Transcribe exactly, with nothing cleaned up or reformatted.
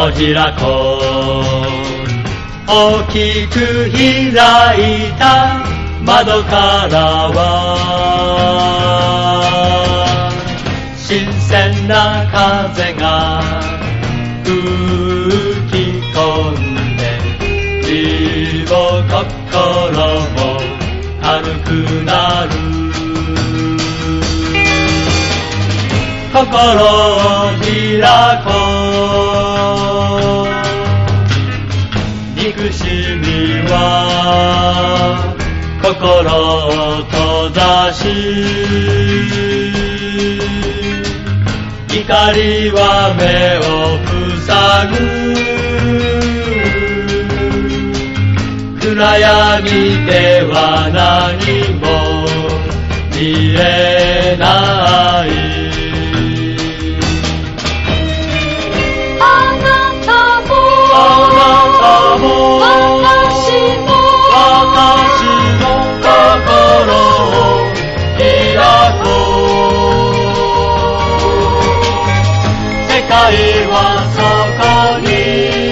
を開こう。大きく開いた窓からは新鮮な風が吹き込んで、身も心も軽くなる。心を開こう。憎しみは心を閉ざし、怒りは目を塞ぐ。暗闇では何も見えない。世界はそこに